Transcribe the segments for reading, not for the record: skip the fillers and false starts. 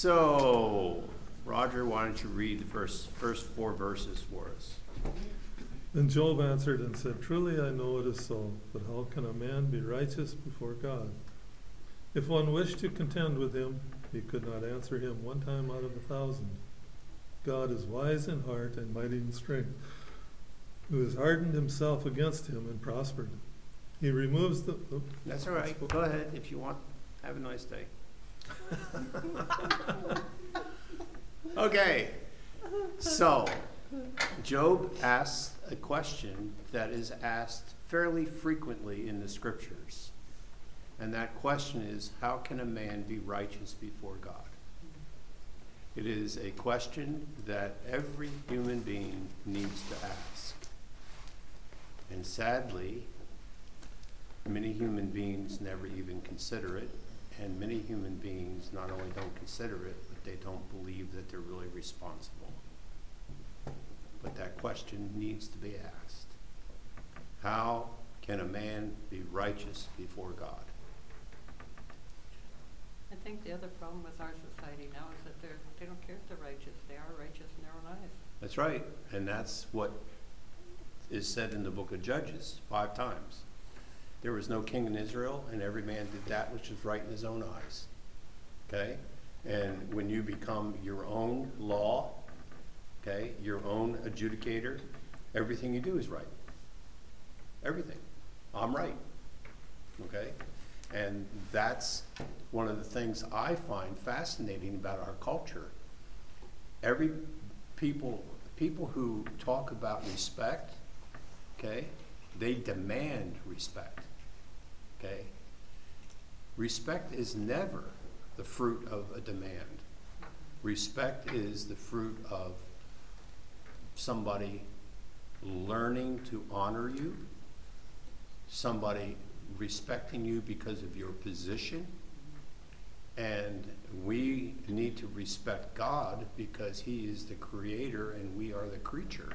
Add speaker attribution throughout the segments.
Speaker 1: So, Roger, why don't you read the first 4 verses for us?
Speaker 2: Then Job answered and said, Truly I know it is so, but how can a man be righteous before God? If one wished to contend with him, he could not answer him 1 time out of 1,000. God is wise in heart and mighty in strength, who has hardened himself against him and prospered. He removes the...
Speaker 1: That's all right. Go ahead if you want. Have a nice day. Okay. So, Job asks a question that is asked fairly frequently in the scriptures. And that question is, how can a man be righteous before God? It is a question that every human being needs to ask. And sadly, many human beings never even consider it. And many human beings not only don't consider it, but they don't believe that they're really responsible. But that question needs to be asked. How can a man be righteous before God?
Speaker 3: I think the other problem with our society now is that they don't care if they're righteous. They are righteous in their own eyes.
Speaker 1: That's right. And that's what is said in the book of Judges 5 times. There was no king in Israel, and every man did that which was right in his own eyes. Okay? And when you become your own law, okay, your own adjudicator, everything you do is right. Everything. I'm right. Okay? And that's one of the things I find fascinating about our culture. Every people who talk about respect, okay, they demand respect. Okay? Respect is never the fruit of a demand. Respect is the fruit of somebody learning to honor you, somebody respecting you because of your position, and we need to respect God because he is the creator and we are the creature.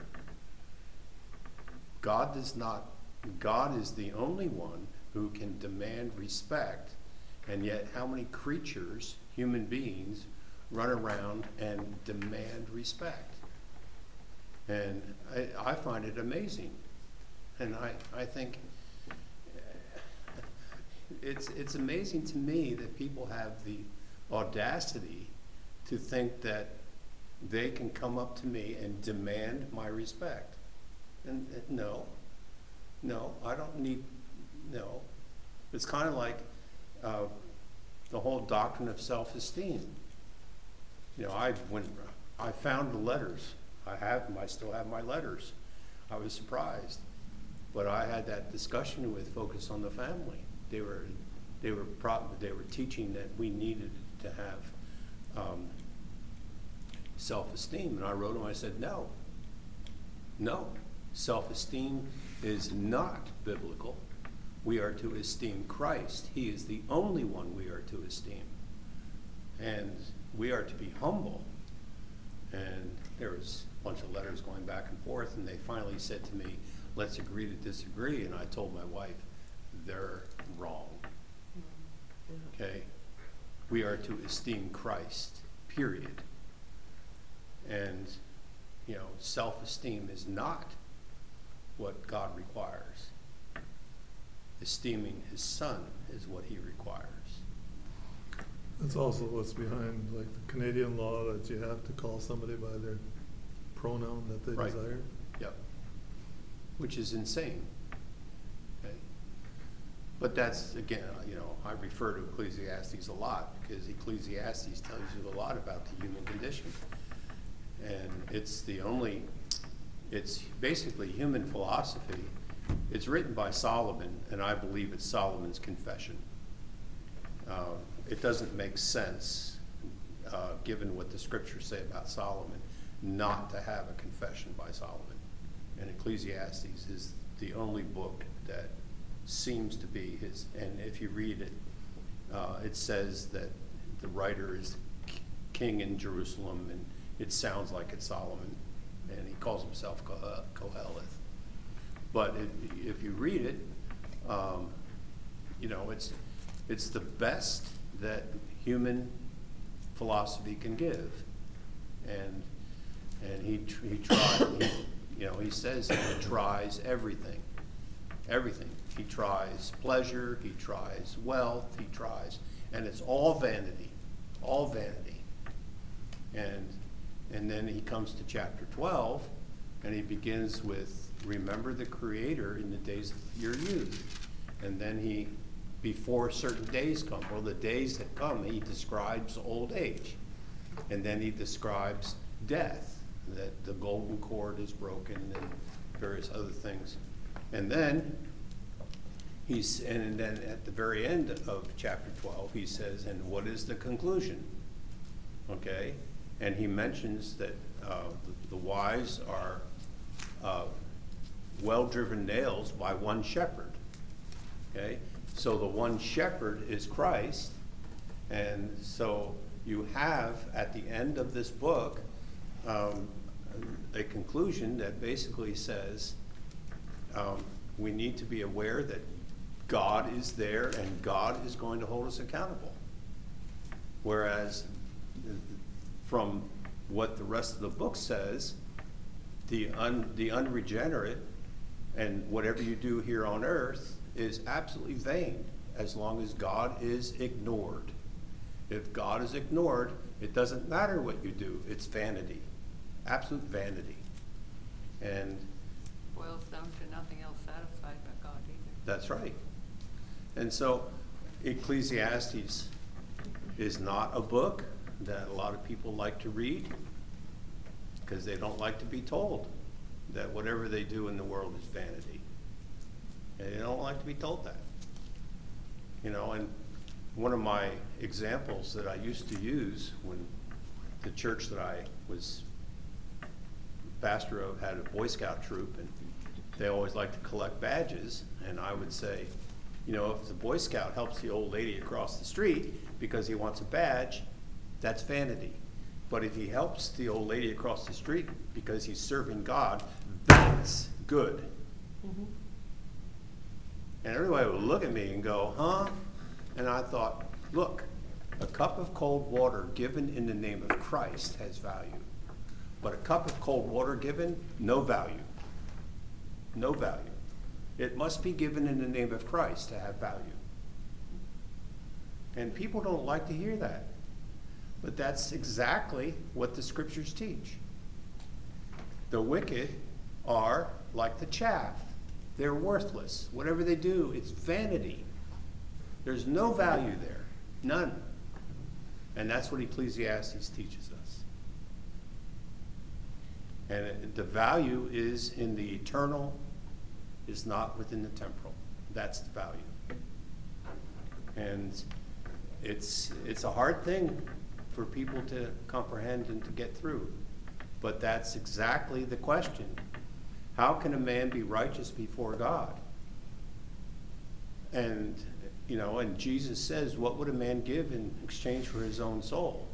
Speaker 1: God is the only one who can demand respect, and yet how many creatures, human beings, run around and demand respect? And I find it amazing. And I think it's amazing to me that people have the audacity to think that they can come up to me and demand my respect. And no, I don't need, no. It's kind of like the whole doctrine of self-esteem. You know, when I found the letters, I still have my letters. I was surprised. But I had that discussion with Focus on the Family. They were teaching that we needed to have self-esteem, and I wrote them. I said, no, self-esteem is not biblical. We are to esteem Christ. He is the only one we are to esteem, and we are to be humble. And there was a bunch of letters going back and forth, and they finally said to me, let's agree to disagree. And I told my wife, they're wrong. Okay? We are to esteem Christ, period. And, self-esteem is not what God requires. Esteeming his son is what he requires.
Speaker 2: That's also what's behind, like, the Canadian law that you have to call somebody by their pronoun that they
Speaker 1: Right.
Speaker 2: desire.
Speaker 1: Yep. Which is insane. Okay? But that's, again, I refer to Ecclesiastes a lot because Ecclesiastes tells you a lot about the human condition. And it's basically human philosophy. It's written by Solomon, and I believe it's Solomon's confession. It doesn't make sense, given what the scriptures say about Solomon, not to have a confession by Solomon. And Ecclesiastes is the only book that seems to be his. And if you read it, it says that the writer is king in Jerusalem, and it sounds like it's Solomon, and he calls himself Koheleth. But if you read it, it's the best that human philosophy can give. And he tried, he says he tries everything. Everything. He tries pleasure, he tries wealth, and it's all vanity. All vanity. And then he comes to chapter 12, and he begins with, remember the Creator in the days of your youth. And then before certain days come, well, the days that come, he describes old age. And then he describes death, that the golden cord is broken and various other things. And then then at the very end of chapter 12, he says, and what is the conclusion? Okay? And he mentions that the wise are well-driven nails by one shepherd. Okay? So the one shepherd is Christ. And so you have, at the end of this book, a conclusion that basically says we need to be aware that God is there and God is going to hold us accountable. Whereas from what the rest of the book says, the unregenerate and whatever you do here on earth is absolutely vain as long as God is ignored. If God is ignored, it doesn't matter what you do. It's vanity, absolute vanity. And
Speaker 3: Boils down to nothing else satisfied but God either.
Speaker 1: that's right. And so Ecclesiastes is not a book that a lot of people like to read because they don't like to be told that whatever they do in the world is vanity. And they don't like to be told that. And one of my examples that I used to use when the church that I was pastor of had a Boy Scout troop, and they always liked to collect badges, and I would say, if the Boy Scout helps the old lady across the street because he wants a badge, that's vanity. But if he helps the old lady across the street because he's serving God, that's good. Mm-hmm. And everybody would look at me and go, huh? And I thought, look, a cup of cold water given in the name of Christ has value. But a cup of cold water given, no value. No value. It must be given in the name of Christ to have value. And people don't like to hear that. But that's exactly what the scriptures teach. The wicked are like the chaff. They're worthless. Whatever they do, it's vanity. There's no value there. None. And that's what Ecclesiastes teaches us. And the value is in the eternal, is not within the temporal. That's the value. And it's a hard thing for people to comprehend and to get through. But that's exactly the question. How can a man be righteous before God? And, and Jesus says, what would a man give in exchange for his own soul?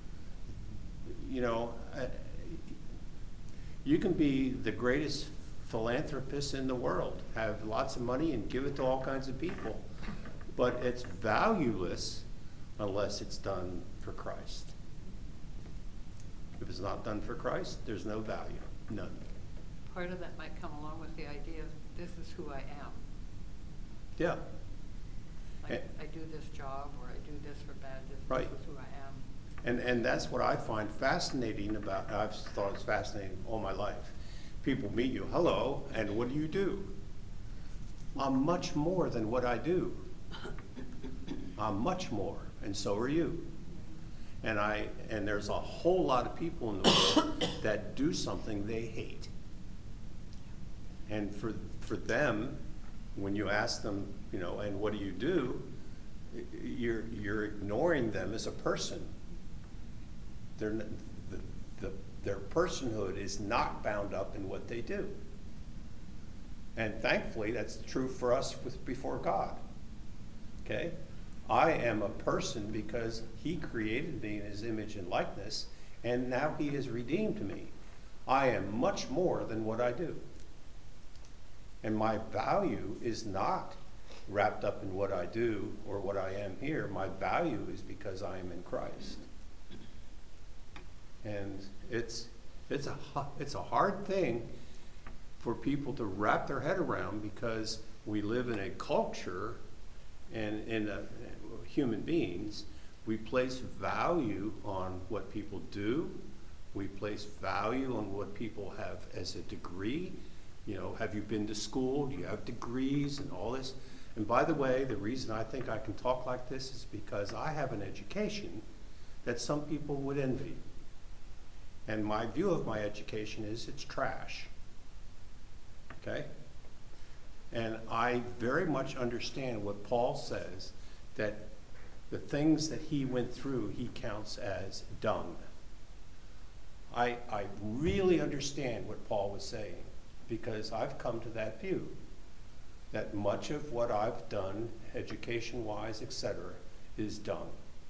Speaker 1: You can be the greatest philanthropist in the world, have lots of money and give it to all kinds of people, but it's valueless unless it's done for Christ. If it's not done for Christ, there's no value, none.
Speaker 3: Part of that might come along with the idea of this is who I am.
Speaker 1: Yeah.
Speaker 3: Like I do this job or I do this for badges.
Speaker 1: Right.
Speaker 3: This is who I am.
Speaker 1: And that's what I find fascinating about, I've thought it's fascinating all my life. People meet you, hello, and what do you do? I'm much more than what I do. I'm much more, and so are you. And there's a whole lot of people in the world that do something they hate. And for them, when you ask them, and what do you do? You're ignoring them as a person. Their personhood is not bound up in what they do. And thankfully, that's true for us before God. Okay? I am a person because he created me in his image and likeness, and now he has redeemed me. I am much more than what I do. And my value is not wrapped up in what I do or what I am here. My value is because I am in Christ. And it's a hard thing for people to wrap their head around, because we live in a culture and human beings, we place value on what people do. We place value on what people have as a degree. You know, have you been to school? Do you have degrees and all this? And by the way, the reason I think I can talk like this is because I have an education that some people would envy. And my view of my education is it's trash. Okay? And I very much understand what Paul says, that the things that he went through, he counts as dung. I really understand what Paul was saying, because I've come to that view, that much of what I've done, education-wise, etc., is dung.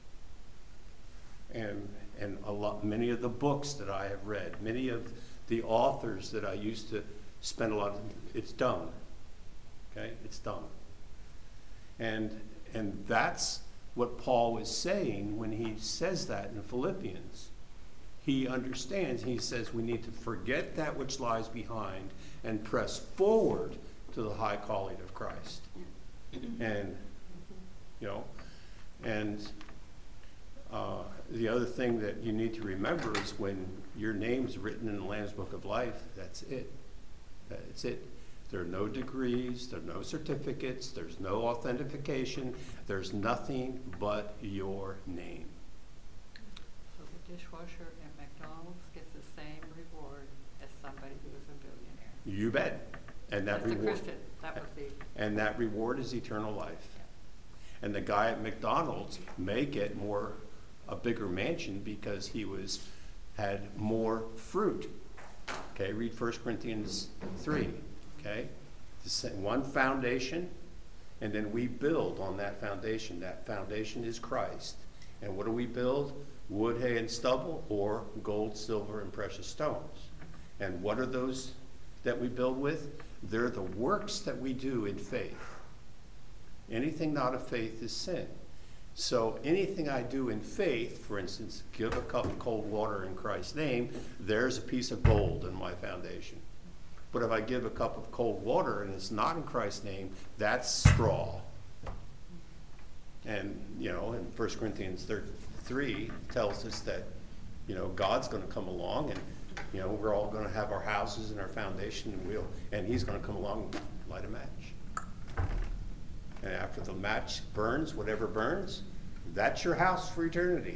Speaker 1: And many of the books that I have read, many of the authors that I used to spend a lot of, it's dung. Okay, it's dung. And that's what Paul was saying when he says that in Philippians. He understands. He says we need to forget that which lies behind and press forward to the high calling of Christ. And, you know, and the other thing that you need to remember is when your name's written in the Lamb's Book of Life, that's it. That's it. There are no degrees, there are no certificates, there's no authentication, there's nothing but your name.
Speaker 3: So the dishwasher at McDonald's gets the same reward as somebody who is a billionaire.
Speaker 1: You bet. And that
Speaker 3: As a
Speaker 1: reward,
Speaker 3: Christian, that was the,
Speaker 1: and that reward is eternal life. And the guy at McDonald's may get a bigger mansion because he had more fruit. Okay, read 1 Corinthians 3. Okay, one foundation, and then we build on that foundation. That foundation is Christ. And what do we build? Wood, hay, and stubble, or gold, silver, and precious stones. And what are those that we build with? They're the works that we do in faith. Anything not of faith is sin. So anything I do in faith, for instance, give a cup of cold water in Christ's name, there's a piece of gold in my foundation. But if I give a cup of cold water and it's not in Christ's name, that's straw. And, you know, in 1 Corinthians 3 tells us that, you know, God's going to come along, and, you know, we're all going to have our houses and our foundation, and he's going to come along and light a match. And after the match burns, whatever burns, that's your house for eternity.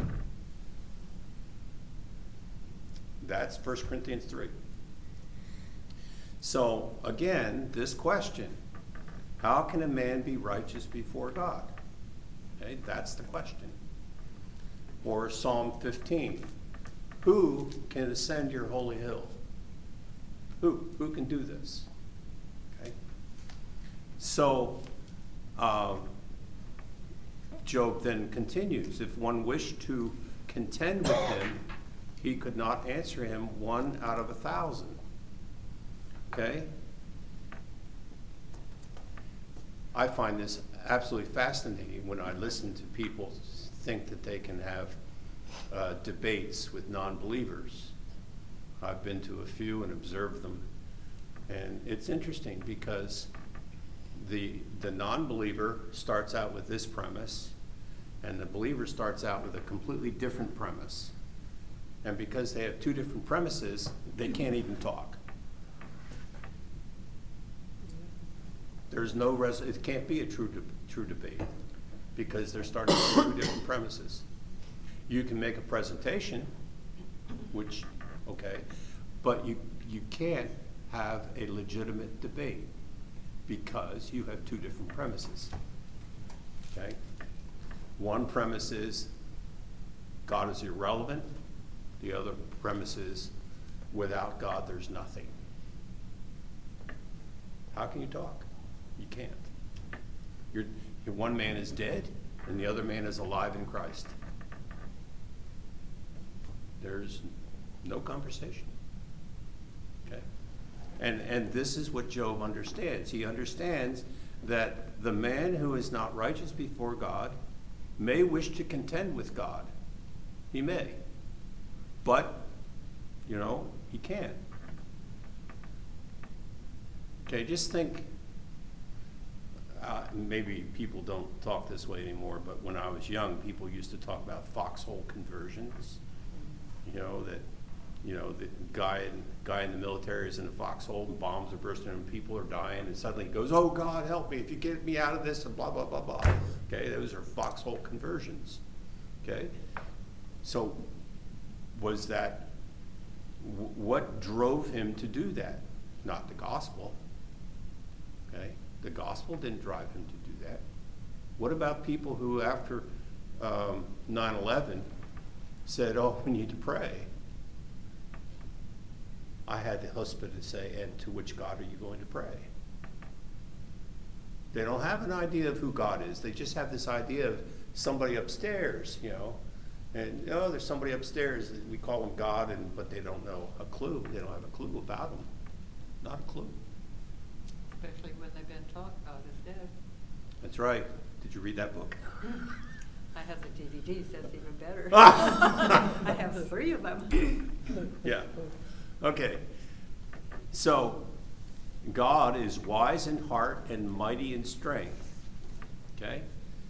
Speaker 1: That's 1 Corinthians 3. So, again, this question, how can a man be righteous before God? Okay, that's the question. Or Psalm 15, who can ascend your holy hill? Who can do this? Okay. So, Job then continues, if one wished to contend with him, he could not answer him 1 out of 1,000. Okay? I find this absolutely fascinating when I listen to people think that they can have debates with non-believers. I've been to a few and observed them. And it's interesting because the non-believer starts out with this premise, and the believer starts out with a completely different premise. And because they have two different premises, they can't even talk. There's no it can't be a true debate because they're starting from two different premises. You can make a presentation, which, okay, but you can't have a legitimate debate because you have two different premises. Okay? One premise is God is irrelevant. The other premise is without God there's nothing. How can you talk? You can't. Your one man is dead and the other man is alive in Christ. There's no conversation. Okay? And this is what Job understands. He understands that the man who is not righteous before God may wish to contend with God. He may. But, he can't. Okay, just think, maybe people don't talk this way anymore, but when I was young, people used to talk about foxhole conversions. The guy in the military is in a foxhole and bombs are bursting and people are dying, and suddenly he goes, "Oh God, help me, if you get me out of this," and blah, blah, blah, blah. Okay, those are foxhole conversions. Okay? So, was that, what drove him to do that? Not the gospel. Okay? The gospel didn't drive him to do that. What about people who, after 9/11, said, "Oh, we need to pray"? I had the chutzpah to say, "And to which God are you going to pray?" They don't have an idea of who God is. They just have this idea of somebody upstairs, And, there's somebody upstairs. We call him God, but they don't know a clue. They don't have a clue about him. Not a clue.
Speaker 3: Especially when they've been taught God is dead.
Speaker 1: That's right. Did you read that book?
Speaker 3: I have the DVDs, that's even better. I have 3 of them.
Speaker 1: Yeah. Okay. So, God is wise in heart and mighty in strength. Okay?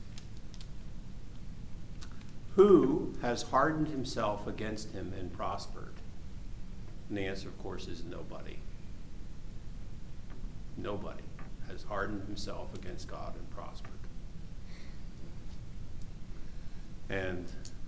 Speaker 1: Who has hardened himself against him and prospered? And the answer, of course, is nobody. Nobody has hardened himself against God and prospered. And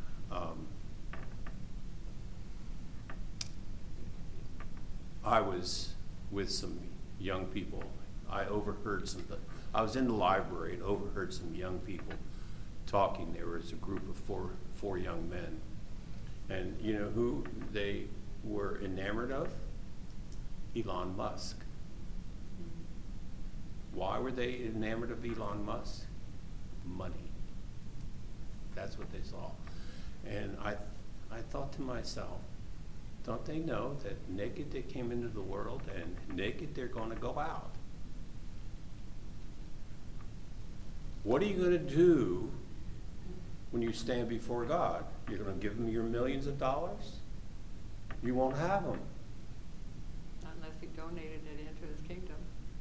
Speaker 1: I was with some young people. I was in the library and overheard some young people talking. There was a group of four young men. And you know who they were enamored of? Elon Musk. Why were they enamored of Elon Musk? Money. That's what they saw. And I thought to myself, don't they know that naked they came into the world and naked they're going to go out? What are you going to do when you stand before God? You're going to give him your millions of dollars? You won't have them.
Speaker 3: Not unless he donated it into his kingdom.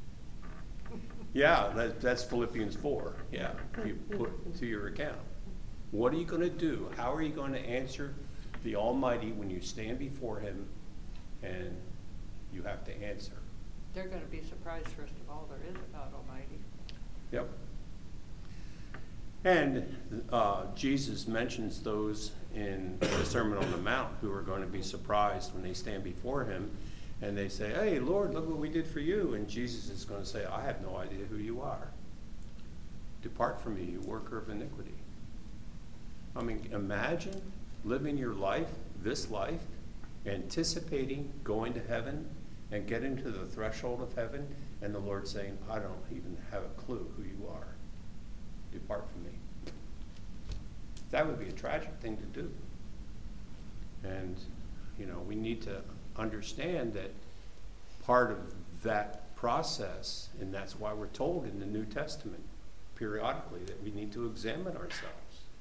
Speaker 1: Yeah, that's Philippians 4. Yeah, you put to your account. What are you going to do? How are you going to answer the Almighty when you stand before him and you have to answer?
Speaker 3: They're going to be surprised, first of all, there is a God Almighty.
Speaker 1: Yep. And Jesus mentions those in the Sermon on the Mount who are going to be surprised when they stand before him and they say, "Hey, Lord, look what we did for you." And Jesus is going to say, "I have no idea who you are. Depart from me, you worker of iniquity." I mean, imagine living your life, this life, anticipating going to heaven and getting to the threshold of heaven, and the Lord saying, "I don't even have a clue who you are. Depart from me." That would be a tragic thing to do. And, we need to understand that part of that process, and that's why we're told in the New Testament periodically that we need to examine ourselves.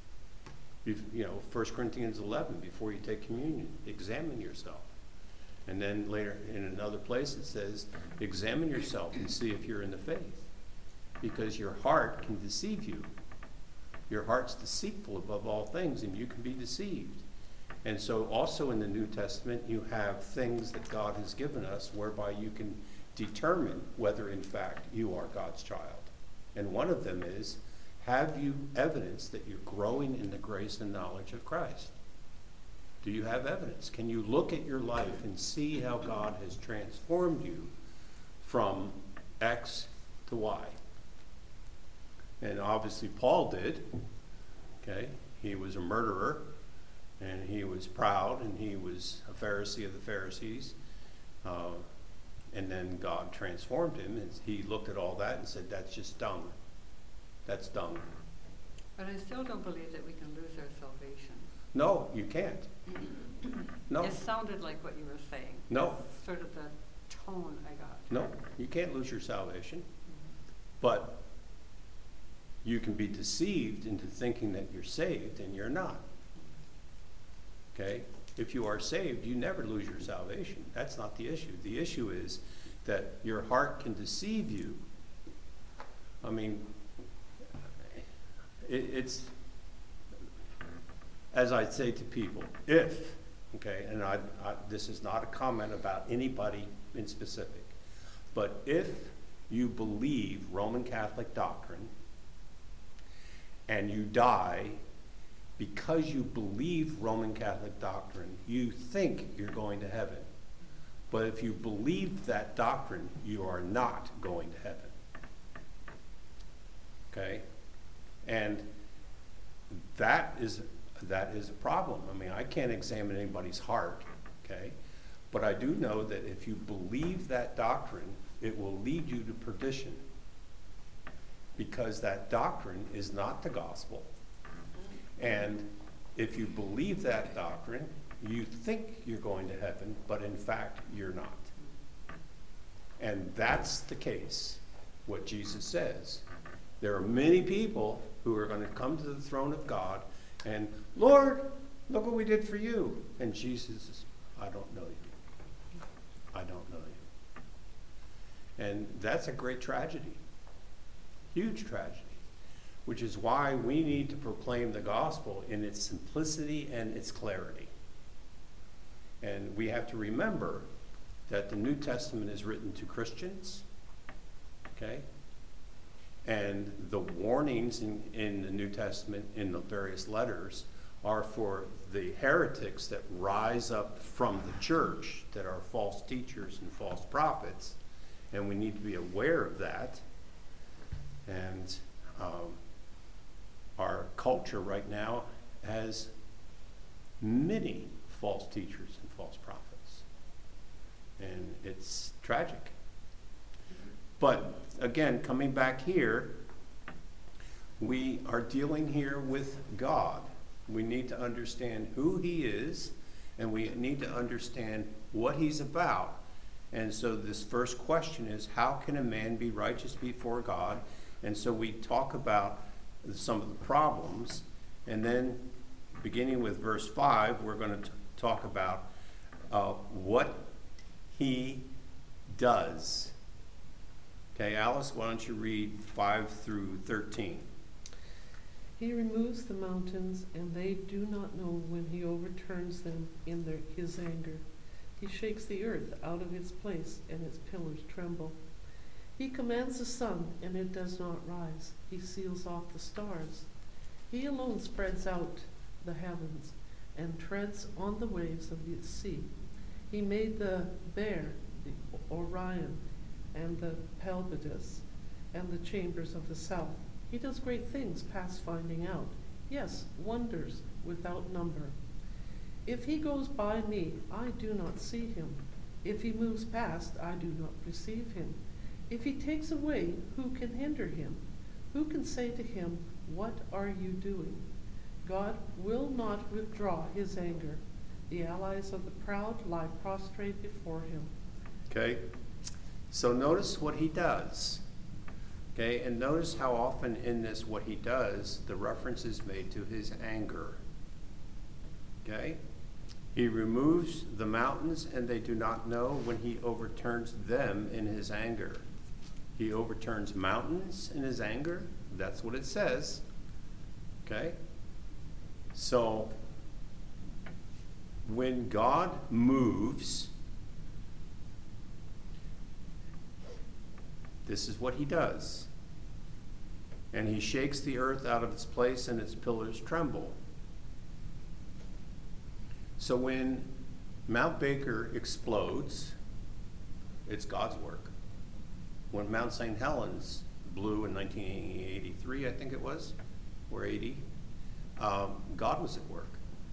Speaker 1: 1 Corinthians 11, before you take communion, examine yourself. And then later in another place it says, examine yourself and see if you're in the faith. Because your heart can deceive you. Your heart's deceitful above all things, and you can be deceived. And so also in the New Testament, you have things that God has given us whereby you can determine whether in fact you are God's child. And one of them is, have you evidence that you're growing in the grace and knowledge of Christ? Do you have evidence? Can you look at your life and see how God has transformed you from X to Y? And obviously Paul did. Okay? He was a murderer, and he was proud, and he was a Pharisee of the Pharisees. And then God transformed him, and he looked at all that and said, "That's just dung. That's dung."
Speaker 3: But I still don't believe that we can lose our salvation.
Speaker 1: No, you can't. No.
Speaker 3: It sounded like what you were saying.
Speaker 1: No.
Speaker 3: That's sort of the tone I got.
Speaker 1: No, you can't lose your salvation. But you can be deceived into thinking that you're saved and you're not. Okay? If you are saved, you never lose your salvation. That's not the issue. The issue is that your heart can deceive you. I mean, it's, as I say to people, if, okay, and this is not a comment about anybody in specific, but if you believe Roman Catholic doctrine and you die because you believe Roman Catholic doctrine, you think you're going to heaven. But if you believe that doctrine, you are not going to heaven. Okay? And that is a problem. I mean, I can't examine anybody's heart, okay? But I do know that if you believe that doctrine, it will lead you to perdition. Because that doctrine is not the gospel. And if you believe that doctrine, you think you're going to heaven, but in fact, you're not. And that's the case, what Jesus says. There are many people who are going to come to the throne of God and, Lord, look what we did for you. And Jesus says, I don't know you. I don't know you. And that's a great tragedy. Huge tragedy. Which is why we need to proclaim the gospel in its simplicity and its clarity. And we have to remember that the New Testament is written to Christians, okay? And the warnings in the New Testament, in the various letters, are for the heretics that rise up from the church, that are false teachers and false prophets, and we need to be aware of that. And our culture right now has many false teachers and false prophets. And it's tragic. But again, coming back here, we are dealing here with God. We need to understand who he is, and we need to understand what he's about. And so this first question is, how can a man be righteous before God? And so we talk about some of the problems, and then beginning with verse 5, we're going to talk about what he does. Okay, Alice, why don't you read 5 through 13?
Speaker 4: He removes the mountains, and they do not know when he overturns them in his anger. He shakes the earth out of its place, and its pillars tremble. He commands the sun, and it does not rise. He seals off the stars. He alone spreads out the heavens and treads on the waves of the sea. He made the bear, the Orion, and the Pleiades, and the chambers of the south. He does great things past finding out. Yes, wonders without number. If he goes by me, I do not see him. If he moves past, I do not perceive him. If he takes away, who can hinder him? Who can say to him, what are you doing? God will not withdraw his anger. The allies of the proud lie prostrate before him.
Speaker 1: Okay, so notice what he does. Okay, and notice how often in this what he does, the reference is made to his anger. Okay, he removes the mountains, and they do not know when he overturns them in his anger. He overturns mountains in his anger. That's what it says. Okay? So, when God moves, this is what he does. And he shakes the earth out of its place, and its pillars tremble. So when Mount Baker explodes, it's God's work. When Mount St. Helens blew in 1983, I think it was, or 80, God was at work.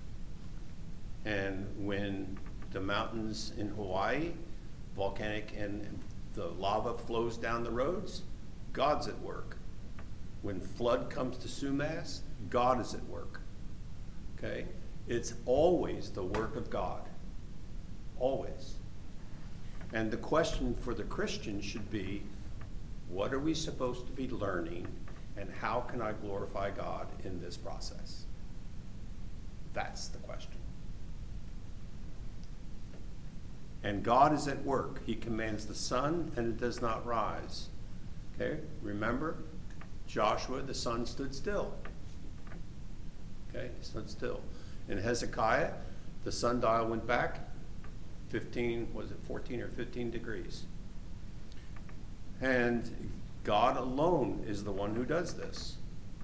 Speaker 1: And when the mountains in Hawaii, volcanic, and the lava flows down the roads, God's at work. When flood comes to Sumas, God is at work. Okay? It's always the work of God. Always. And the question for the Christian should be, what are we supposed to be learning, and how can I glorify God in this process? That's the question. And God is at work. He commands the sun, and it does not rise. Okay, remember? Joshua, the sun stood still. Okay, he stood still. In Hezekiah, the sundial went back 14 or 15 degrees. And God alone is the one who does this.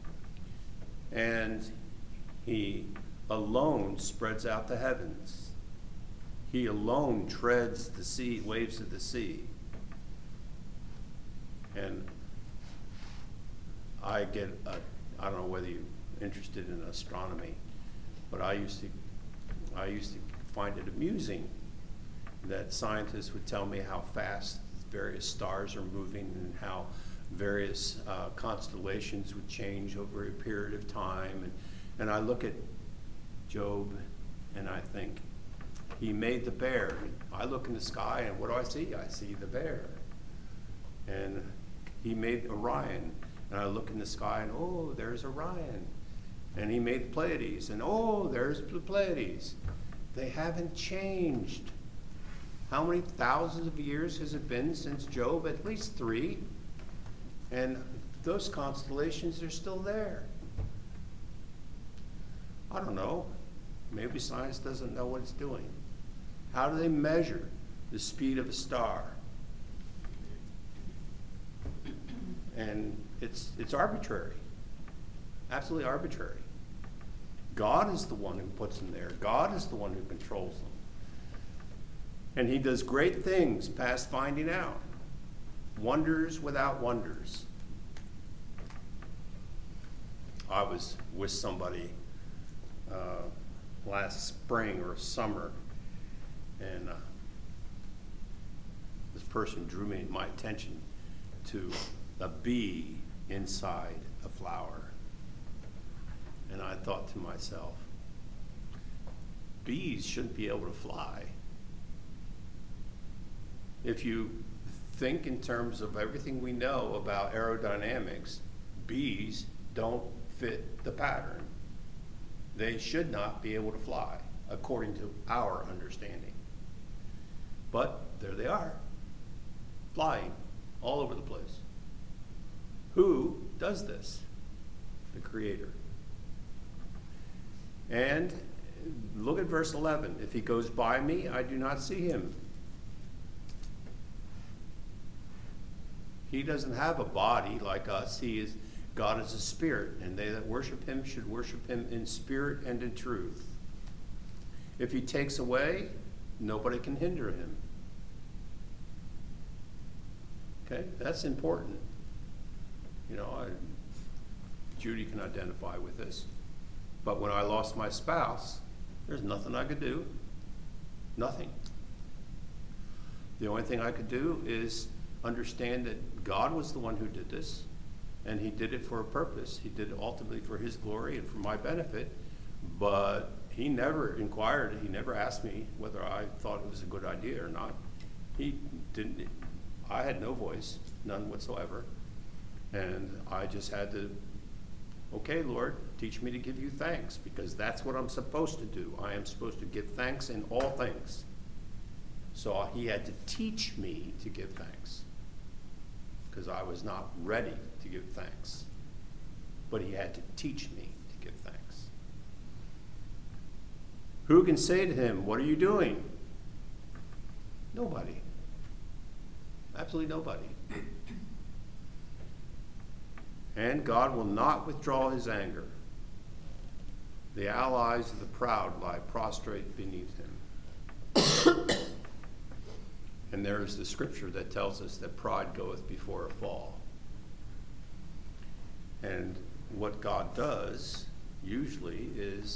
Speaker 1: And he alone spreads out the heavens. He alone treads the sea, waves of the sea. And I don't know whether you're interested in astronomy, but I used to find it amusing that scientists would tell me how fast various stars are moving and how various constellations would change over a period of time. And I look at Job and I think, he made the bear. I look in the sky and what do I see? I see the bear. And he made Orion. And I look in the sky and oh, there's Orion. And he made the Pleiades. And oh, there's the Pleiades. They haven't changed. How many thousands of years has it been since Job? At least 3. And those constellations are still there. I don't know. Maybe science doesn't know what it's doing. How do they measure the speed of a star? And it's arbitrary. Absolutely arbitrary. God is the one who puts them there. God is the one who controls them. And he does great things past finding out. Wonders without wonders. I was with somebody last spring or summer, and this person drew my attention to a bee inside a flower. And I thought to myself, bees shouldn't be able to fly. If you think in terms of everything we know about aerodynamics, bees don't fit the pattern. They should not be able to fly, according to our understanding. But there they are, flying all over the place. Who does this? The Creator. And look at verse 11. If he goes by me, I do not see him. He doesn't have a body like us. God is a spirit, and they that worship him should worship him in spirit and in truth. If he takes away, nobody can hinder him. Okay, that's important. You know, Judy can identify with this. But when I lost my spouse, there's nothing I could do. Nothing. The only thing I could do is understand that God was the one who did this, and he did it for a purpose. He did it ultimately for his glory and for my benefit, but he never inquired. He never asked me whether I thought it was a good idea or not. He didn't. I had no voice, none whatsoever, and I just had to, okay, Lord, teach me to give you thanks, because that's what I'm supposed to do. I am supposed to give thanks in all things. So he had to teach me to give thanks, because I was not ready to give thanks. But he had to teach me to give thanks. Who can say to him, what are you doing? Nobody. Absolutely nobody. And God will not withdraw his anger. The allies of the proud lie prostrate beneath him. And there is the scripture that tells us that pride goeth before a fall. And what God does usually is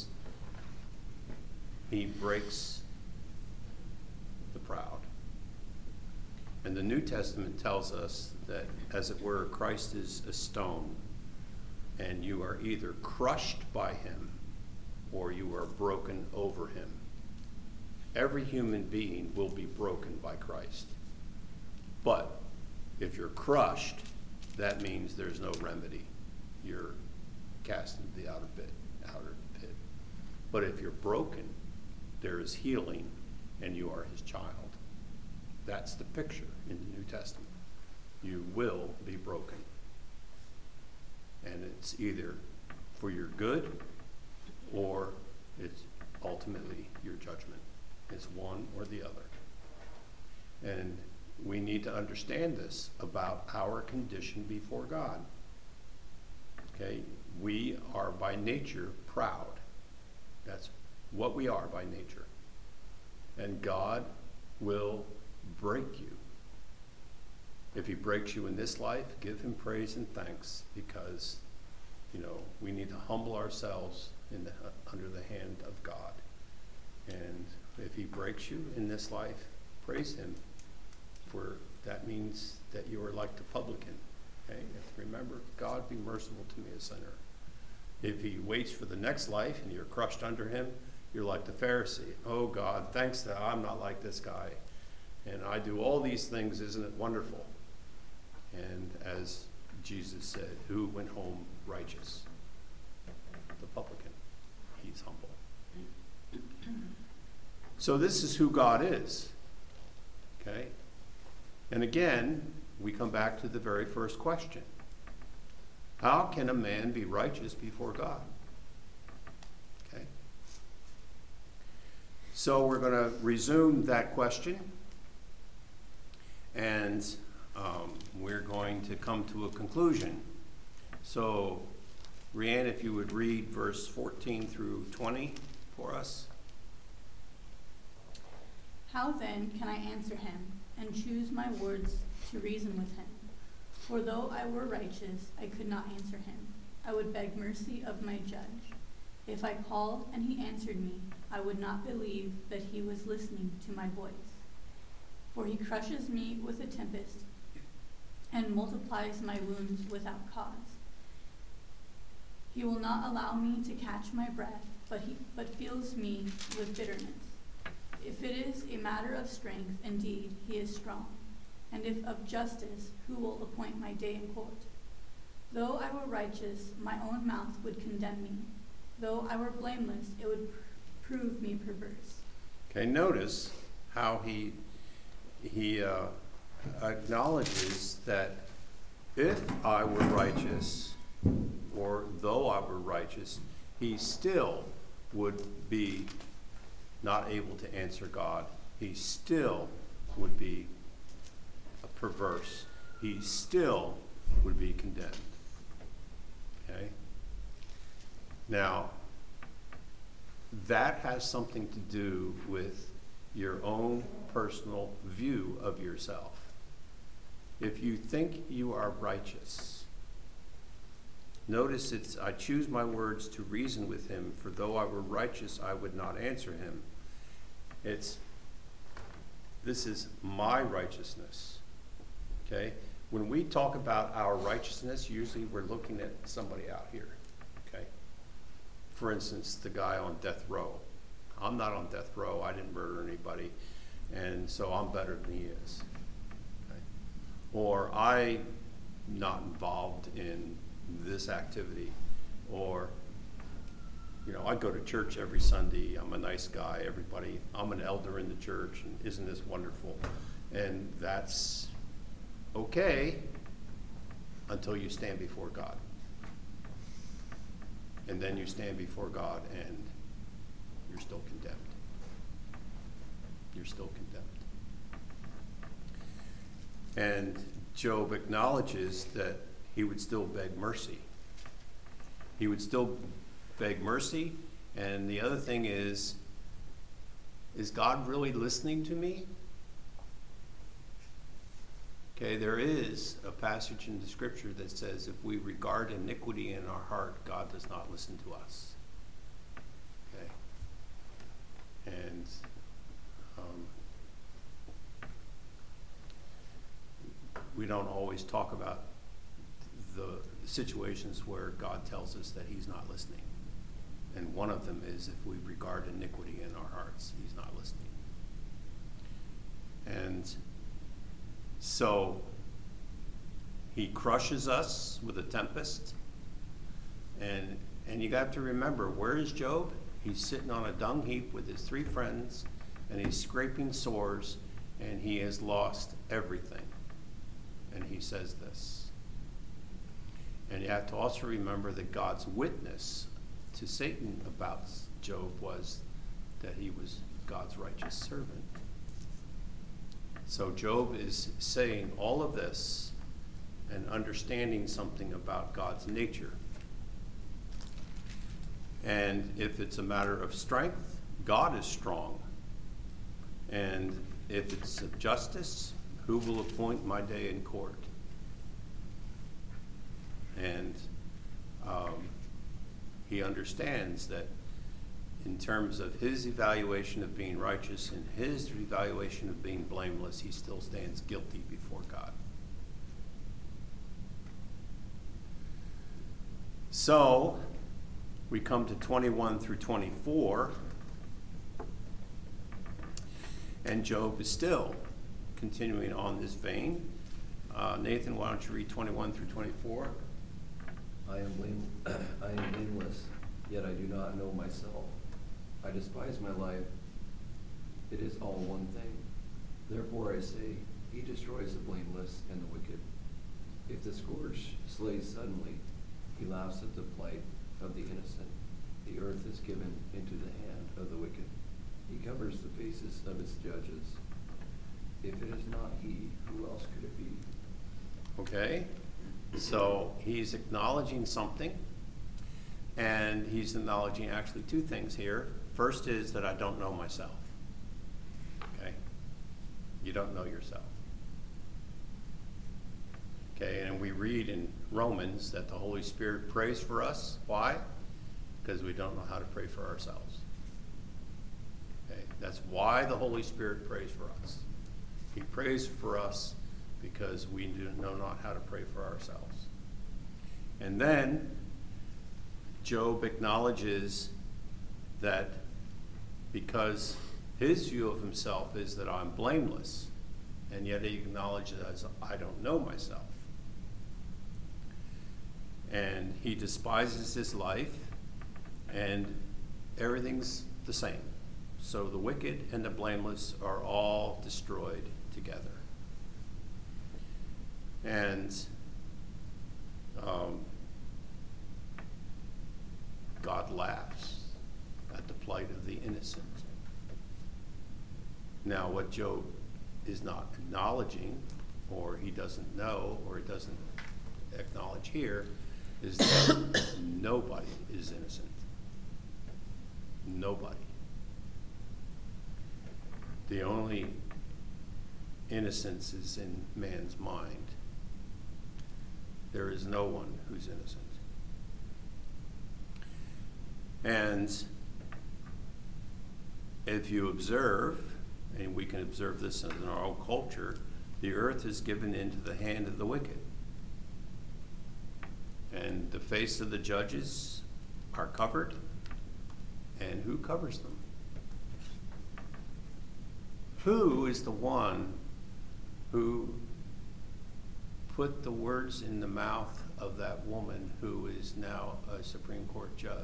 Speaker 1: he breaks the proud. And the New Testament tells us that, as it were, Christ is a stone, and you are either crushed by him or you are broken over him. Every human being will be broken by Christ. But if you're crushed, that means there's no remedy. You're cast into the outer pit. But if you're broken, there is healing, and you are his child. That's the picture in the New Testament. You will be broken. And it's either for your good or it's ultimately your judgment. It's one or the other. And we need to understand this about our condition before God. Okay? We are by nature proud. That's what we are by nature. And God will break you. If he breaks you in this life, give him praise and thanks, because, we need to humble ourselves under the hand of God. And if he breaks you in this life, praise him, for that means that you are like the publican. Okay? You have to remember, God be merciful to me, a sinner. If he waits for the next life and you're crushed under him, you're like the Pharisee. Oh God, thanks that I'm not like this guy. And I do all these things, isn't it wonderful? And as Jesus said, who went home righteous? The publican. He's humble. So this is who God is. Okay? And again, we come back to the very first question. How can a man be righteous before God? Okay? So we're going to resume that question, and we're going to come to a conclusion. So, Rianne, if you would read verse 14 through 20 for us.
Speaker 5: How then can I answer him and choose my words to reason with him? For though I were righteous, I could not answer him. I would beg mercy of my judge. If I called and he answered me, I would not believe that he was listening to my voice. For he crushes me with a tempest and multiplies my wounds without cause. He will not allow me to catch my breath, but fills me with bitterness. If it is a matter of strength, indeed, he is strong. And if of justice, who will appoint my day in court? Though I were righteous, my own mouth would condemn me. Though I were blameless, it would prove me perverse.
Speaker 1: Okay, notice how he acknowledges that if I were righteous, or though I were righteous, he still would be not able to answer God. He still would be perverse. He still would be condemned. Okay? Now, that has something to do with your own personal view of yourself. If you think you are righteous, notice it's, I choose my words to reason with him, for though I were righteous, I would not answer him. This is my righteousness. Okay? When we talk about our righteousness, usually we're looking at somebody out here. Okay? For instance, the guy on death row. I'm not on death row. I didn't murder anybody. And so I'm better than he is. Okay? Or I'm not involved in this activity. Or, I go to church every Sunday. I'm a nice guy. I'm an elder in the church. And isn't this wonderful? And that's okay until you stand before God. And then you stand before God and you're still condemned. You're still condemned. And Job acknowledges that he would still beg mercy. He would still beg mercy. And the other thing is God really listening to me? Okay, there is a passage in the scripture that says if we regard iniquity in our heart, God does not listen to us. Okay? And we don't always talk about the situations where God tells us that he's not listening. And one of them is if we regard iniquity in our hearts, he's not listening. And so he crushes us with a tempest. And you have to remember, where is Job? He's sitting on a dung heap with his 3 friends, and he's scraping sores, and he has lost everything. And he says this. And you have to also remember that God's witness to Satan about Job was that he was God's righteous servant. So Job is saying all of this and understanding something about God's nature. And if it's a matter of strength, God is strong. And if it's of justice, who will appoint my day in court? And he understands that in terms of his evaluation of being righteous and his evaluation of being blameless, he still stands guilty before God. So, we come to 21 through 24, and Job is still continuing on this vein. Nathan, why don't you read 21 through 24?
Speaker 6: I am blameless, yet I do not know myself. I despise my life. It is all one thing. Therefore I say, he destroys the blameless and the wicked. If the scourge slays suddenly, he laughs at the plight of the innocent. The earth is given into the hand of the wicked. He covers the faces of his judges. If it is not he, who else could it be?
Speaker 1: Okay, so he's acknowledging something, and he's acknowledging actually two things here. First is that I don't know myself. Okay, you don't know yourself. Okay, and we read in Romans that the Holy Spirit prays for us. Why? Because we don't know how to pray for ourselves. Okay, that's why the Holy Spirit prays for us. He prays for us because we do know not how to pray for ourselves. And then Job acknowledges that because his view of himself is that I'm blameless, and yet he acknowledges I don't know myself. And he despises his life, and everything's the same. So the wicked and the blameless are all destroyed together. And God laughs at the plight of the innocent. Now, what Job is not acknowledging, or he doesn't know, or he doesn't acknowledge here, is that nobody is innocent. Nobody. The only innocence is in man's mind. There is no one who's innocent. And if you observe, and we can observe this in our own culture, the earth is given into the hand of the wicked. And the face of the judges are covered. And who covers them? Who is the one who put the words in the mouth of that woman who is now a Supreme Court judge?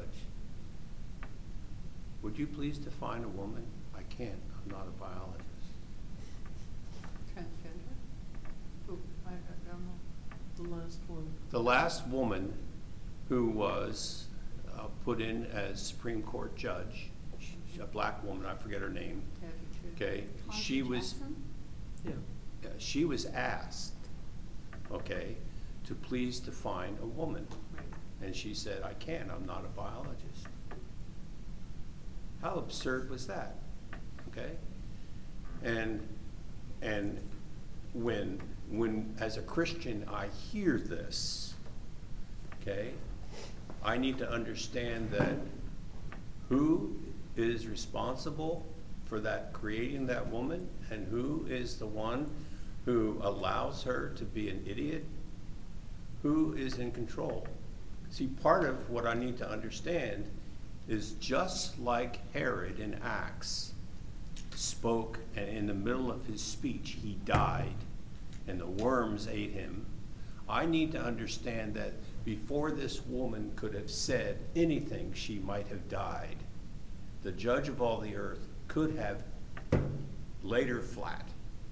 Speaker 1: Would you please define a woman? I can't. I'm not a biologist.
Speaker 3: Transgender? Who, I don't know.
Speaker 4: The last one.
Speaker 1: The last woman who was put in as Supreme Court judge, a black woman, I forget her name.
Speaker 3: Tabby Chu.
Speaker 1: Okay,
Speaker 5: Tasha
Speaker 1: she was
Speaker 5: Jackson?
Speaker 1: she was asked, okay, to please define a woman,
Speaker 3: Right.
Speaker 1: and she said, "I can't. I'm not a biologist." How absurd was that? Okay, and when as a Christian I hear this, okay, I need to understand that who is responsible for that, creating that woman, and who is the one who allows her to be an idiot? Who is in control? See, part of what I need to understand is just like Herod in Acts spoke, and in the middle of his speech he died and the worms ate him. I need to understand that before this woman could have said anything, she might have died. The judge of all the earth could have laid her flat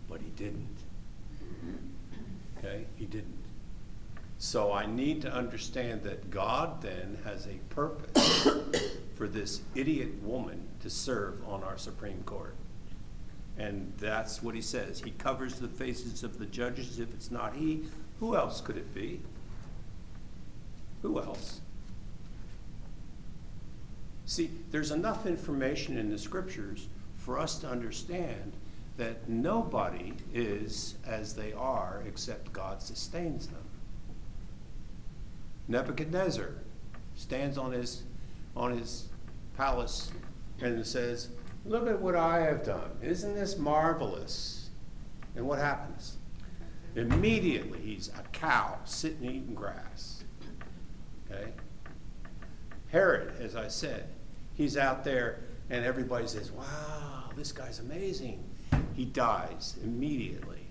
Speaker 1: but he didn't. Okay? He didn't. So I need to understand that God then has a purpose for this idiot woman to serve on our Supreme Court. And that's what he says. He covers the faces of the judges. If it's not he, who else could it be? Who else? See, there's enough information in the scriptures for us to understand that nobody is as they are except God sustains them. Nebuchadnezzar stands on his palace and says, "Look at what I have done. Isn't this marvelous?" And what happens? Immediately he's a cow sitting eating grass. Okay? Herod, as I said, he's out there and everybody says, "Wow, this guy's amazing." He dies immediately.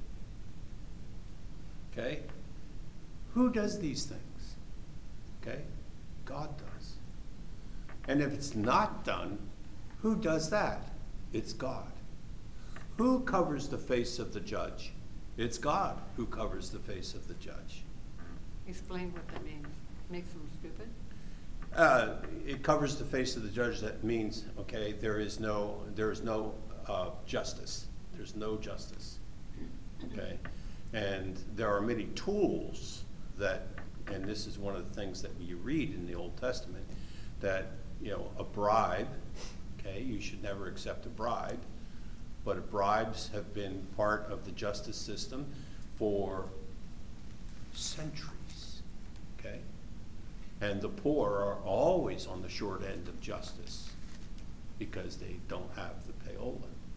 Speaker 1: Okay? Who does these things? Okay? God does. And if it's not done, who does that? It's God. Who covers the face of the judge? It's God who covers the face of the judge.
Speaker 3: Explain what that means. Makes them stupid?
Speaker 1: It covers the face of the judge. That means, okay, there is no justice. There's no justice. Okay? And there are many tools that, and this is one of the things that you read in the Old Testament, that, a bribe, okay, you should never accept a bribe, but bribes have been part of the justice system for centuries, okay? And the poor are always on the short end of justice because they don't have the payola,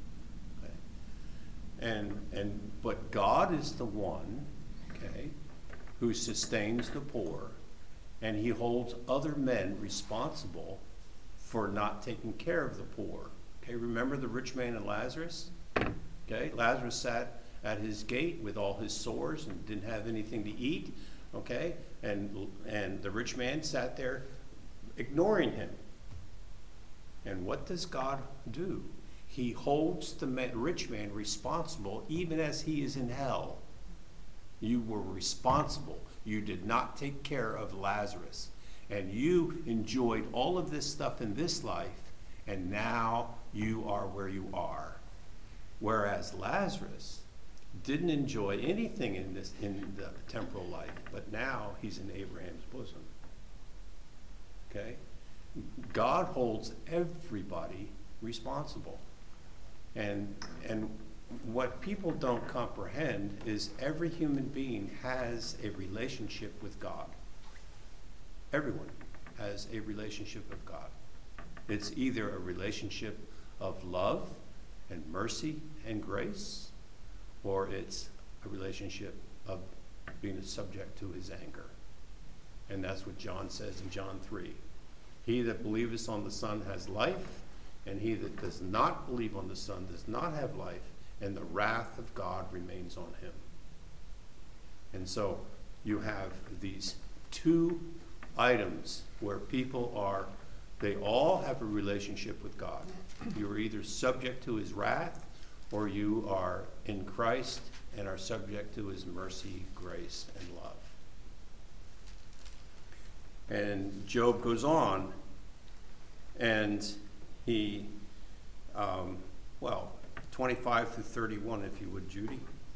Speaker 1: okay? But God is the one, okay, who sustains the poor, and he holds other men responsible for not taking care of the poor. Okay, remember the rich man and Lazarus? Okay, Lazarus sat at his gate with all his sores and didn't have anything to eat. Okay, and the rich man sat there ignoring him. And what does God do? He holds the rich man responsible even as he is in hell. You were responsible. You did not take care of Lazarus. And you enjoyed all of this stuff in this life, and now you are where you are. Whereas Lazarus didn't enjoy anything in the temporal life, but now he's in Abraham's bosom. Okay? God holds everybody responsible. And what people don't comprehend is every human being has a relationship with God. Everyone has a relationship with God. It's either a relationship of love and mercy and grace, or it's a relationship of being subject to his anger. And that's what John says in John 3. He that believeth on the Son has life, and he that does not believe on the Son does not have life, and the wrath of God remains on him. And so you have these two items where people are, they all have a relationship with God. You are either subject to his wrath, or you are in Christ and are subject to his mercy, grace, and love. And Job goes on, and he, 25 through 31, if you would, Judy.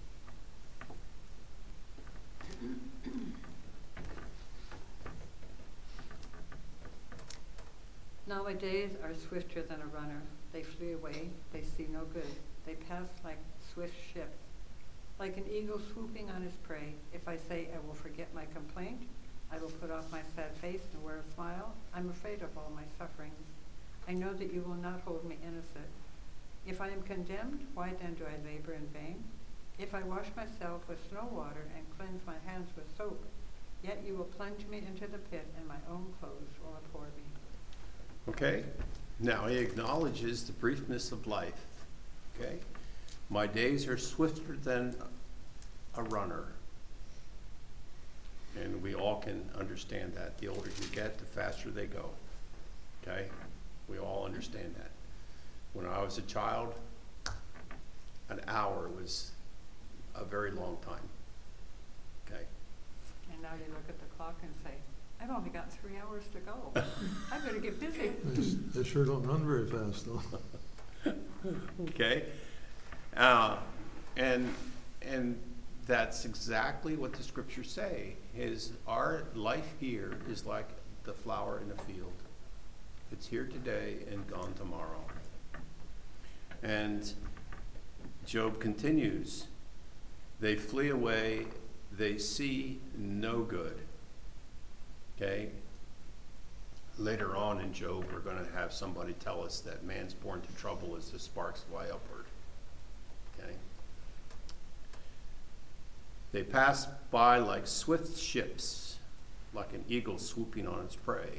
Speaker 3: Nowadays are swifter than a runner. They flee away, they see no good. They pass like swift ships, like an eagle swooping on his prey. If I say I will forget my complaint, I will put off my sad face and wear a smile, I'm afraid of all my sufferings. I know that you will not hold me innocent. If I am condemned, why then do I labor in vain? If I wash myself with snow water and cleanse my hands with soap, yet you will plunge me into the pit and my own clothes will abhor me.
Speaker 1: Okay, now he acknowledges the briefness of life. Okay, my days are swifter than a runner. And we all can understand that. The older you get, the faster they go. Okay, we all understand that. When I was a child, an hour was a very long time. Okay?
Speaker 3: And now you look at the clock and say, I've only got 3 hours to go. I better get busy.
Speaker 2: They sure don't run very fast, though.
Speaker 1: Okay? And that's exactly what the scriptures say, is our life here is like the flower in the field. It's here today and gone tomorrow. And Job continues, they flee away, they see no good. Okay? Later on in Job, we're going to have somebody tell us that man's born to trouble as the sparks fly upward. Okay? They pass by like swift ships, like an eagle swooping on its prey.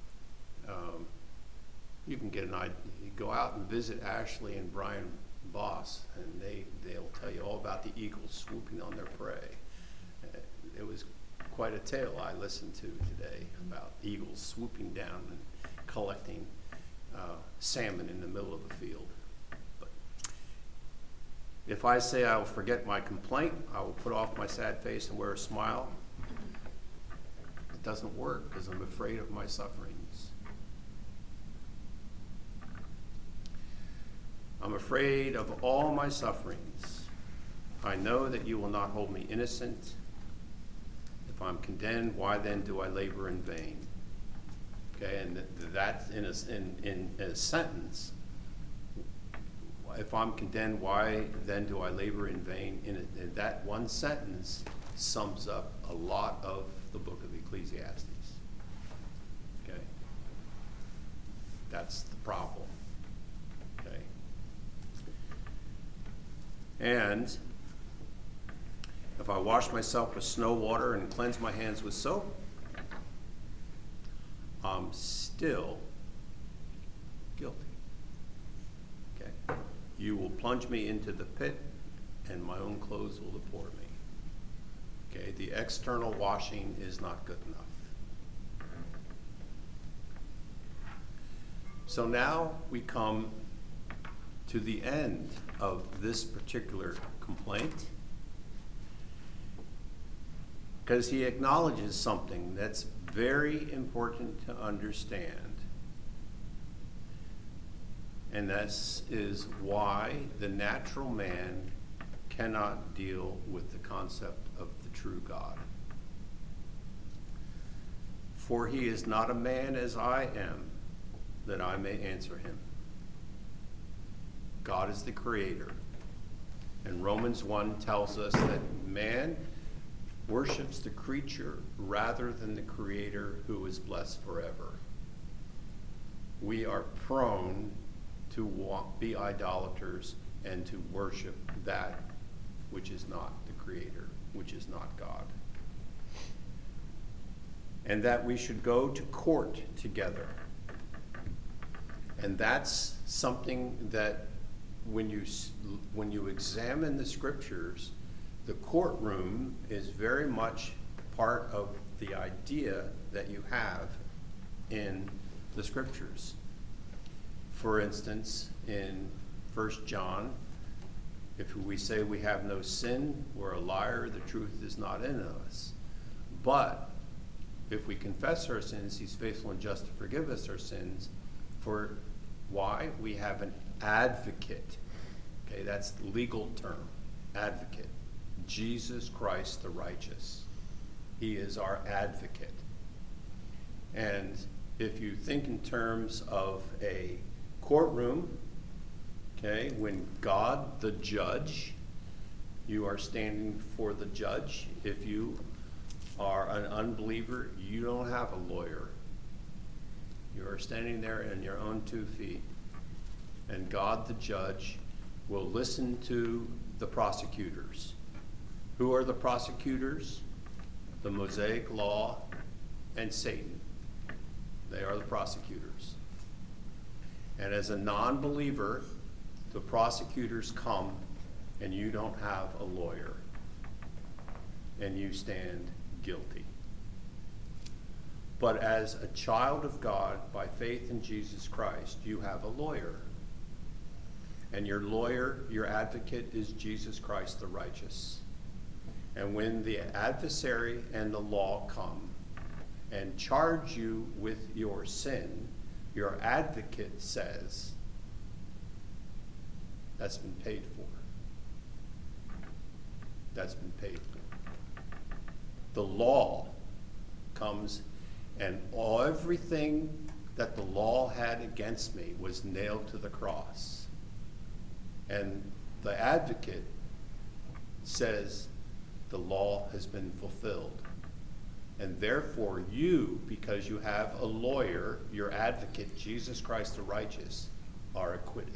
Speaker 1: You can get an idea. You go out and visit Ashley and Brian Boss, and they'll tell you all about the eagles swooping on their prey. It was quite a tale I listened to today about eagles swooping down and collecting salmon in the middle of a field. But if I say I will forget my complaint, I will put off my sad face and wear a smile, it doesn't work because I'm afraid of my sufferings. I'm afraid of all my sufferings. I know that you will not hold me innocent. If I'm condemned, why then do I labor in vain? Okay, and that's in a sentence. If I'm condemned, why then do I labor in vain? In that one sentence sums up a lot of the book of Ecclesiastes. Okay? That's the problem. Okay? And if I wash myself with snow water and cleanse my hands with soap, I'm still guilty. Okay? You will plunge me into the pit, and my own clothes will deport me. Okay? The external washing is not good enough. So now we come to the end of this particular complaint, because he acknowledges something that's very important to understand. And this is why the natural man cannot deal with the concept of the true God. For he is not a man as I am, that I may answer him. God is the creator. And Romans 1 tells us that man worships the creature rather than the creator who is blessed forever. We are prone to be idolaters and to worship that which is not the creator, which is not God. And that we should go to court together. And that's something that when you examine the scriptures, the courtroom is very much part of the idea that you have in the scriptures. For instance, in 1 John, if we say we have no sin, we're a liar, the truth is not in us. But if we confess our sins, he's faithful and just to forgive us our sins. For why? We have an advocate. Okay, that's the legal term, advocate. Jesus Christ the righteous. He is our advocate. And if you think in terms of a courtroom, okay, when God the judge, you are standing before the judge. If you are an unbeliever, you don't have a lawyer. You are standing there on your own 2 feet. And God the judge will listen to the prosecutors. Who are the prosecutors? The Mosaic Law and Satan. They are the prosecutors. And as a non-believer, the prosecutors come and you don't have a lawyer. And you stand guilty. But as a child of God, by faith in Jesus Christ, you have a lawyer. And your lawyer, your advocate, is Jesus Christ the righteous. And when the adversary and the law come and charge you with your sin, your advocate says, that's been paid for. That's been paid for. The law comes, and everything that the law had against me was nailed to the cross. And the advocate says the law has been fulfilled. And therefore you, because you have a lawyer, your advocate, Jesus Christ the righteous, are acquitted.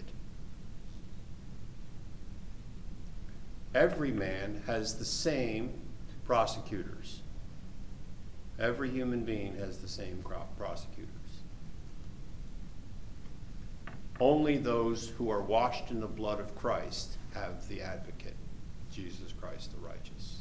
Speaker 1: Every man has the same prosecutors. Every human being has the same prosecutors. Only those who are washed in the blood of Christ have the advocate, Jesus Christ the righteous.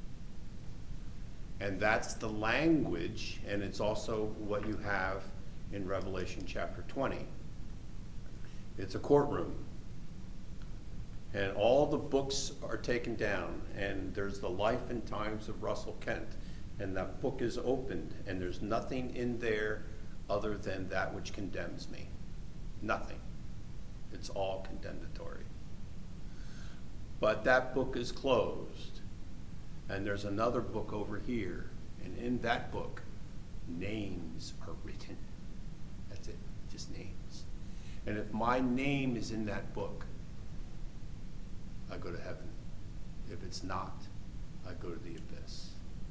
Speaker 1: And that's the language, and it's also what you have in Revelation chapter 20. It's a courtroom. And all the books are taken down, and there's the life and times of Russell Kent. And that book is opened, and there's nothing in there other than that which condemns me. Nothing. It's all condemnatory. But that book is closed, and there's another book over here, and in that book, names are written. That's it, just names. And if my name is in that book, I go to heaven. If it's not, I go to the abyss.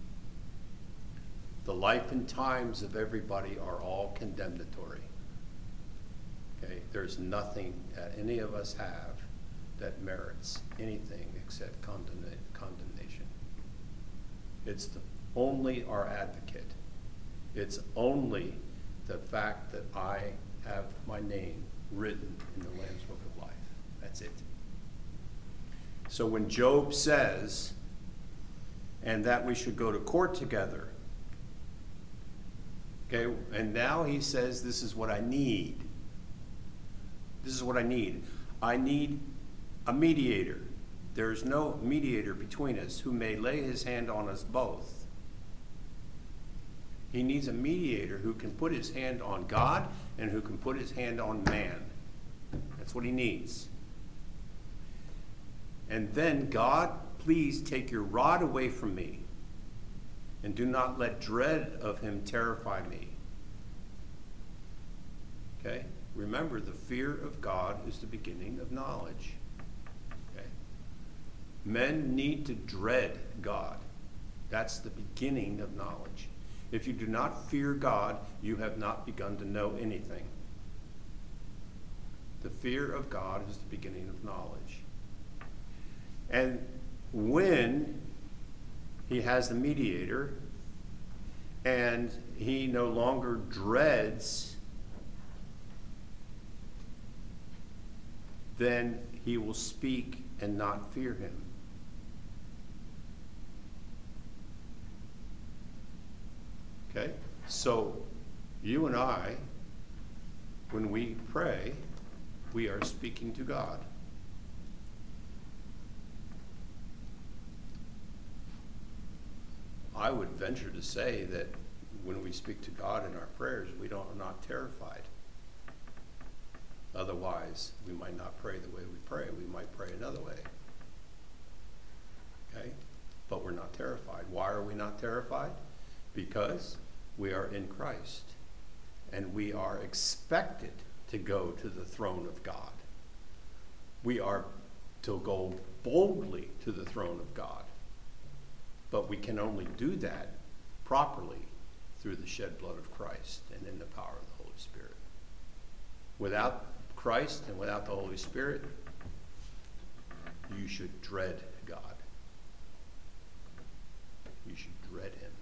Speaker 1: The life and times of everybody are all condemnatory. Okay? There's nothing that any of us have that merits anything except condemnation. It's only our advocate. It's only the fact that I have my name written in the Lamb's Book of Life. That's it. So when Job says, and that we should go to court together, okay, and now he says, this is what I need. This is what I need. I need a mediator. There is no mediator between us who may lay his hand on us both. He needs a mediator who can put his hand on God and who can put his hand on man. That's what he needs. And then, God, please take your rod away from me, and do not let dread of him terrify me. Okay? Remember, the fear of God is the beginning of knowledge. Okay? Men need to dread God. That's the beginning of knowledge. If you do not fear God, you have not begun to know anything. The fear of God is the beginning of knowledge. And when he has the mediator, and he no longer dreads, then he will speak and not fear him. Okay? So, you and I, when we pray, we are speaking to God. I would venture to say that when we speak to God in our prayers, we are not terrified. Otherwise, we might not pray the way we pray. We might pray another way. Okay? But we're not terrified. Why are we not terrified? Because we are in Christ. And we are expected to go to the throne of God. We are to go boldly to the throne of God. But we can only do that properly through the shed blood of Christ and in the power of the Holy Spirit. Without Christ and without the Holy Spirit, you should dread God. You should dread him.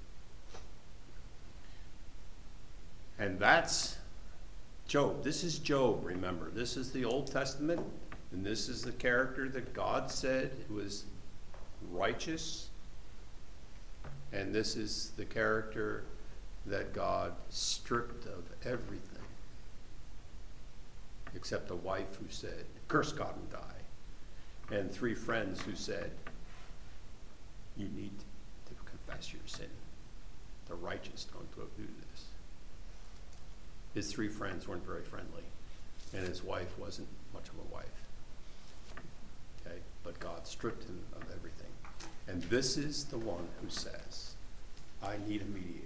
Speaker 1: And that's Job. This is Job, remember. This is the Old Testament, and this is the character that God said was righteous. And this is the character that God stripped of everything. except a wife who said, curse God and die, and 3 friends who said, you need to confess your sin. The righteous don't go do this. His 3 friends weren't very friendly, and his wife wasn't much of a wife. Okay, but God stripped him of everything. And this is the one who says, I need a mediator.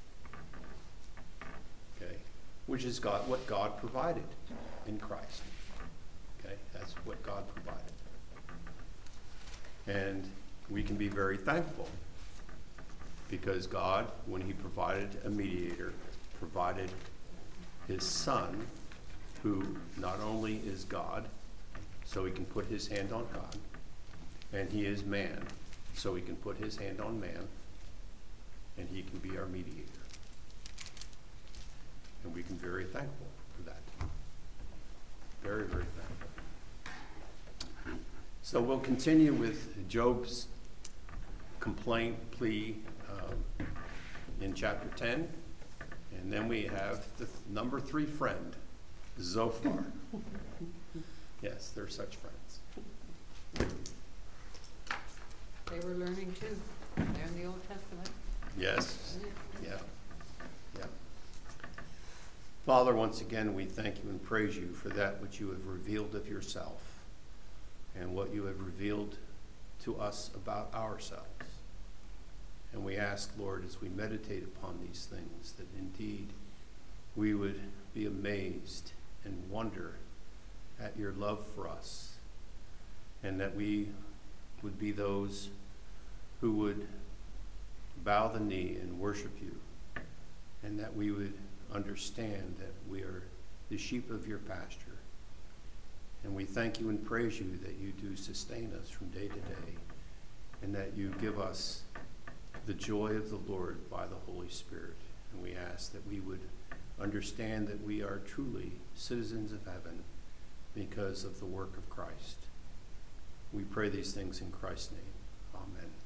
Speaker 1: Okay, which is God, what God provided in Christ. Okay, that's what God provided. And we can be very thankful because God, when he provided a mediator, provided his son, who not only is God, so he can put his hand on God, and he is man, so he can put his hand on man, and he can be our mediator. And we can be very thankful for that. Very, very thankful. So we'll continue with Job's complaint, plea in chapter 10. And then we have the number 3 friend, Zophar. Yes, they're such friends.
Speaker 3: They were learning too. They're in the Old Testament.
Speaker 1: Yes, yeah, yeah. Father, once again, we thank you and praise you for that which you have revealed of yourself and what you have revealed to us about ourselves. And we ask, Lord, as we meditate upon these things, that indeed we would be amazed and wonder at your love for us, and that we would be those who would bow the knee and worship you, and that we would understand that we are the sheep of your pasture. And we thank you and praise you that you do sustain us from day to day, and that you give us the joy of the Lord by the Holy Spirit. And we ask that we would understand that we are truly citizens of heaven because of the work of Christ. We pray these things in Christ's name. Amen.